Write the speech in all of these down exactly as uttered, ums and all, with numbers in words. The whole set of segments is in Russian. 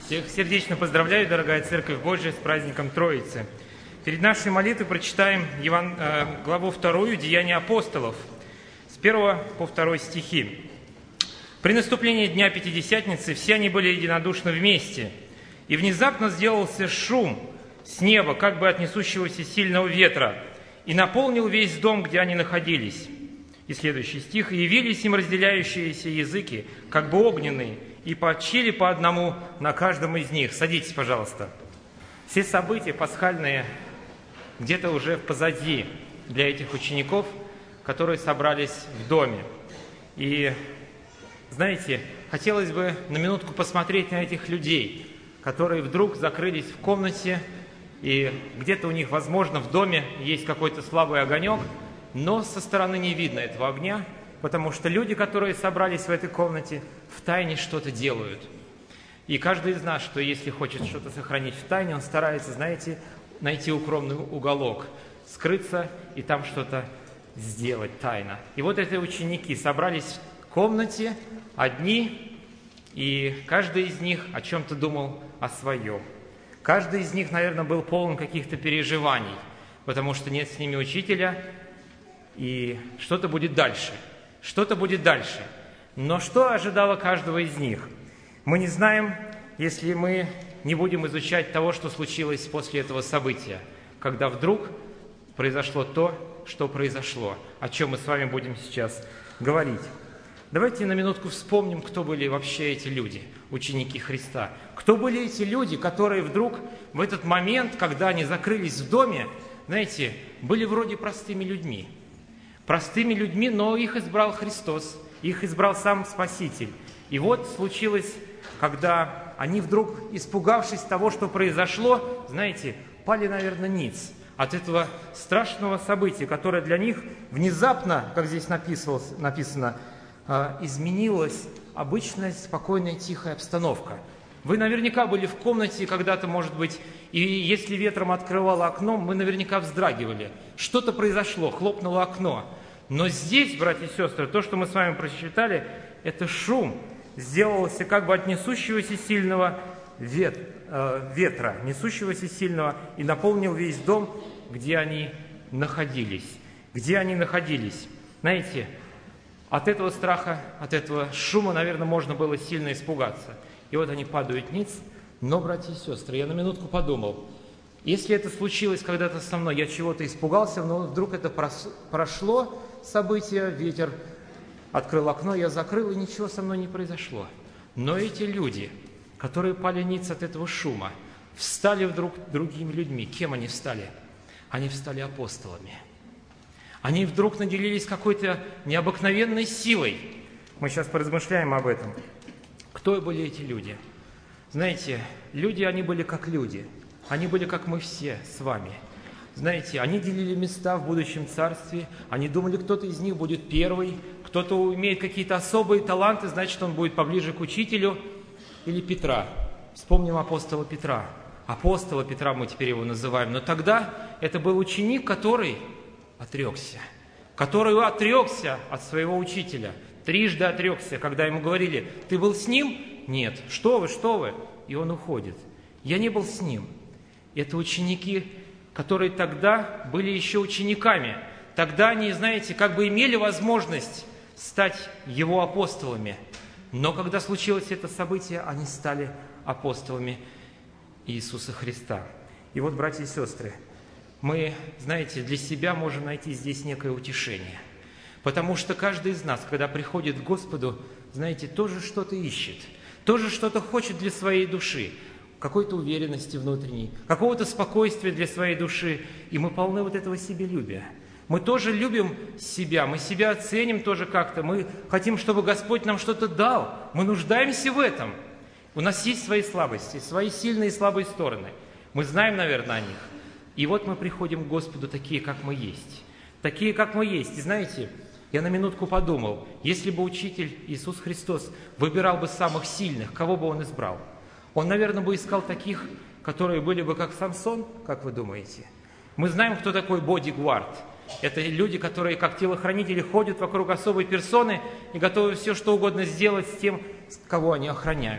Всех сердечно поздравляю, дорогая Церковь Божия, с праздником Троицы. Перед нашей молитвой прочитаем Еван... главу вторую «Деяния апостолов» с первого по второй стихи. «При наступлении Дня Пятидесятницы все они были единодушны вместе, и внезапно сделался шум с неба, как бы от несущегося сильного ветра, и наполнил весь дом, где они находились». И следующий стих. «И явились им разделяющиеся языки, как бы огненные, и почили по одному на каждом из них». Садитесь, пожалуйста. Все события пасхальные где-то уже позади для этих учеников, которые собрались в доме. И, знаете, хотелось бы на минутку посмотреть на этих людей, которые вдруг закрылись в комнате, и где-то у них, возможно, в доме есть какой-то слабый огонек, но со стороны не видно этого огня, потому что люди, которые собрались в этой комнате, втайне что-то делают. И каждый из нас, что если хочет что-то сохранить в тайне, он старается, знаете, найти укромный уголок, скрыться и там что-то сделать тайно. И вот эти ученики собрались в комнате одни, и каждый из них о чем-то думал о своем. Каждый из них, наверное, был полон каких-то переживаний, потому что нет с ними учителя, и что-то будет дальше. Что-то будет дальше. Но что ожидало каждого из них? Мы не знаем, если мы не будем изучать того, что случилось после этого события, когда вдруг произошло то, что произошло, о чем мы с вами будем сейчас говорить. Давайте на минутку вспомним, кто были вообще эти люди, ученики Христа. Кто были эти люди, которые вдруг в этот момент, когда они закрылись в доме, знаете, были вроде простыми людьми. Простыми людьми, но их избрал Христос, их избрал сам Спаситель. И вот случилось, когда они вдруг, испугавшись того, что произошло, знаете, пали, наверное, ниц от этого страшного события, которое для них внезапно, как здесь написано, написано изменилась обычная спокойная тихая обстановка. Вы наверняка были в комнате когда-то, может быть, и если ветром открывало окно, мы наверняка вздрагивали. Что-то произошло, хлопнуло окно. Но здесь, братья и сестры, то, что мы с вами прочитали, это шум сделался как бы от несущегося сильного вет, э, ветра, несущегося сильного, и наполнил весь дом, где они находились. Где они находились. Знаете, от этого страха, от этого шума, наверное, можно было сильно испугаться. И вот они падают ниц. Но, братья и сестры, я на минутку подумал, если это случилось когда-то со мной, я чего-то испугался, но вдруг это прошло событие, ветер открыл окно, я закрыл, и ничего со мной не произошло. Но эти люди, которые пали ниц от этого шума, встали вдруг другими людьми. Кем они встали? Они встали апостолами. Они вдруг наделились какой-то необыкновенной силой. Мы сейчас поразмышляем об этом. Кто были эти люди? Знаете, люди, они были как люди. Они были как мы все с вами. Знаете, они делили места в будущем царстве. Они думали, кто-то из них будет первый, кто-то имеет какие-то особые таланты, значит, он будет поближе к учителю. Или Петра. Вспомним апостола Петра. Апостола Петра мы теперь его называем. Но тогда это был ученик, который отрекся. Который отрекся от своего учителя. Трижды отрекся, когда ему говорили: ты был с ним? Нет. Что вы, что вы? И он уходит. Я не был с ним. Это ученики, которые тогда были еще учениками. Тогда они, знаете, как бы имели возможность стать его апостолами. Но когда случилось это событие, они стали апостолами Иисуса Христа. И вот, братья и сестры, мы, знаете, для себя можем найти здесь некое утешение. Потому что каждый из нас, когда приходит к Господу, знаете, тоже что-то ищет, тоже что-то хочет для своей души, какой-то уверенности внутренней, какого-то спокойствия для своей души, и мы полны вот этого себелюбия. Мы тоже любим себя, мы себя оценим тоже как-то, мы хотим, чтобы Господь нам что-то дал, мы нуждаемся в этом. У нас есть свои слабости, свои сильные и слабые стороны. Мы знаем, наверное, о них. И вот мы приходим к Господу такие, как мы есть. Такие, как мы есть. И знаете, я на минутку подумал, если бы учитель Иисус Христос выбирал бы самых сильных, кого бы он избрал? Он, наверное, бы искал таких, которые были бы как Самсон, как вы думаете? Мы знаем, кто такой бодигвард. Это люди, которые как телохранители ходят вокруг особой персоны и готовы все, что угодно сделать с тем, кого они охраняют.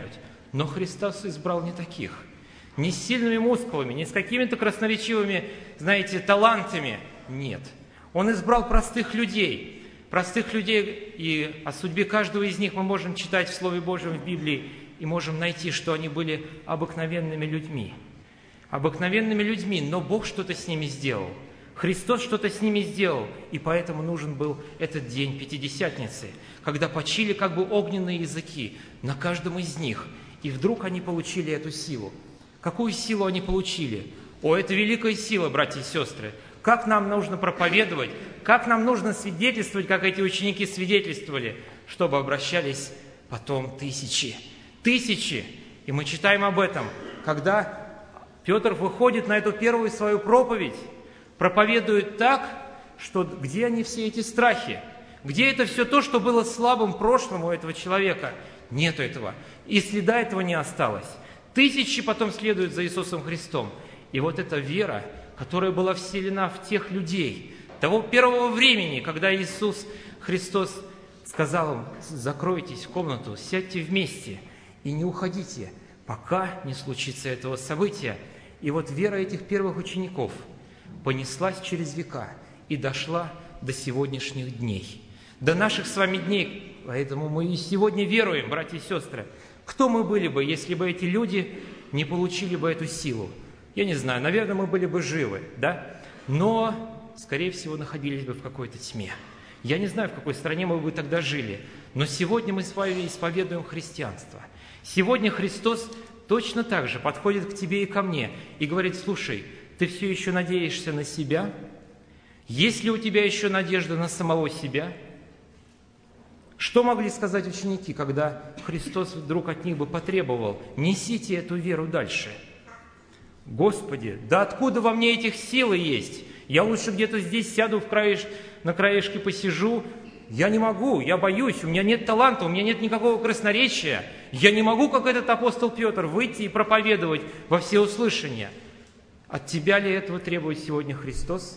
Но Христос избрал не таких. Не с сильными мускулами, не с какими-то красноречивыми, знаете, талантами. Нет. Он избрал простых людей. Простых людей, и о судьбе каждого из них мы можем читать в Слове Божьем, в Библии, и можем найти, что они были обыкновенными людьми. Обыкновенными людьми, но Бог что-то с ними сделал. Христос что-то с ними сделал, и поэтому нужен был этот день Пятидесятницы, когда почили как бы огненные языки на каждом из них, и вдруг они получили эту силу. Какую силу они получили? О, это великая сила, братья и сестры! Как нам нужно проповедовать, как нам нужно свидетельствовать, как эти ученики свидетельствовали, чтобы обращались потом тысячи. Тысячи! И мы читаем об этом, когда Петр выходит на эту первую свою проповедь, проповедует так, что где они все эти страхи? Где это все то, что было слабым прошлым у этого человека? Нету этого. И следа этого не осталось. Тысячи потом следуют за Иисусом Христом. И вот эта вера, которая была вселена в тех людей, того первого времени, когда Иисус Христос сказал им: закройтесь в комнату, сядьте вместе и не уходите, пока не случится этого события. И вот вера этих первых учеников понеслась через века и дошла до сегодняшних дней, до наших с вами дней. Поэтому мы и сегодня веруем, братья и сестры. Кто мы были бы, если бы эти люди не получили бы эту силу? Я не знаю, наверное, мы были бы живы, да? Но, скорее всего, находились бы в какой-то тьме. Я не знаю, в какой стране мы бы тогда жили, но сегодня мы с вами исповедуем христианство. Сегодня Христос точно так же подходит к тебе и ко мне и говорит: слушай, ты все еще надеешься на себя? Есть ли у тебя еще надежда на самого себя? Что могли сказать ученики, когда Христос вдруг от них бы потребовал: несите эту веру дальше? Господи, да откуда во мне этих силы есть? Я лучше где-то здесь сяду в краеш... на краешке посижу. Я не могу, я боюсь, у меня нет таланта, у меня нет никакого красноречия. Я не могу, как этот апостол Петр, выйти и проповедовать во всеуслышание. От тебя ли этого требует сегодня Христос?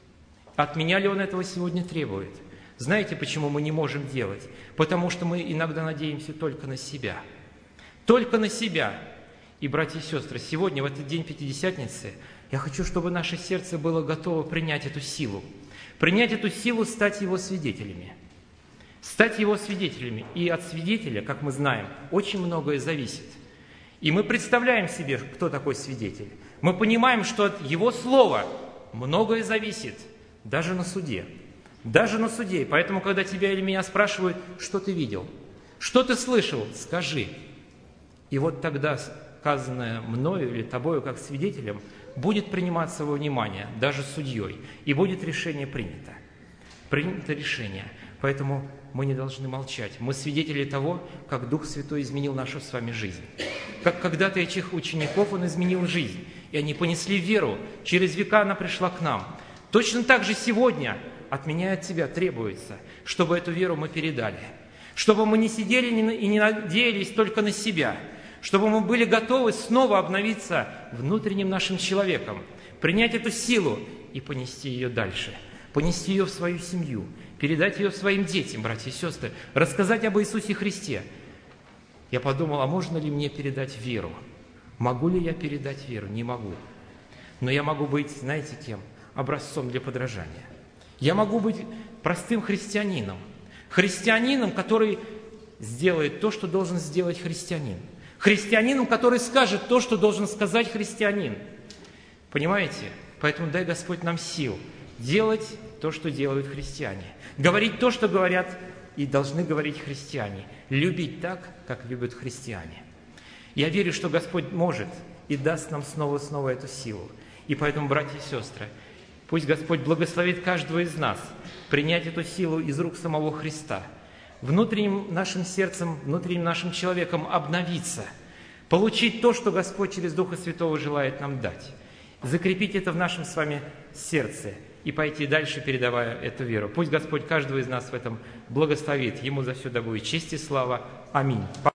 От меня ли Он этого сегодня требует? Знаете, почему мы не можем делать? Потому что мы иногда надеемся только на себя. Только на себя. И, братья и сестры, сегодня, в этот день Пятидесятницы, я хочу, чтобы наше сердце было готово принять эту силу. Принять эту силу, стать Его свидетелями. Стать Его свидетелями. И от свидетеля, как мы знаем, очень многое зависит. И мы представляем себе, кто такой свидетель. Мы понимаем, что от его слова многое зависит, даже на суде. Даже на суде. Поэтому, когда тебя или меня спрашивают: что ты видел, что ты слышал, скажи. И вот тогда сказанное мною или тобою как свидетелем будет приниматься во внимание, даже судьей, и будет решение принято. Принято решение. Поэтому мы не должны молчать. Мы свидетели того, как Дух Святой изменил нашу с вами жизнь. Как когда-то этих учеников Он изменил жизнь, и они понесли веру, через века она пришла к нам. Точно так же сегодня от меня и от тебя требуется, чтобы эту веру мы передали, чтобы мы не сидели и не надеялись только на себя, чтобы мы были готовы снова обновиться внутренним нашим человеком, принять эту силу и понести ее дальше, понести ее в свою семью, передать ее своим детям, братья и сестры, рассказать об Иисусе Христе. Я подумал: а можно ли мне передать веру? Могу ли я передать веру? Не могу. Но я могу быть, знаете кем? Образцом для подражания. Я могу быть простым христианином. Христианином, который сделает то, что должен сделать христианин. Христианином, который скажет то, что должен сказать христианин. Понимаете? Поэтому дай Господь нам сил делать то, что делают христиане. Говорить то, что говорят и должны говорить христиане. Любить так, как любят христиане. Я верю, что Господь может и даст нам снова и снова эту силу. И поэтому, братья и сестры, пусть Господь благословит каждого из нас принять эту силу из рук самого Христа, внутренним нашим сердцем, внутренним нашим человеком обновиться, получить то, что Господь через Духа Святого желает нам дать, закрепить это в нашем с вами сердце и пойти дальше, передавая эту веру. Пусть Господь каждого из нас в этом благословит. Ему за все да будет честь и слава. Аминь.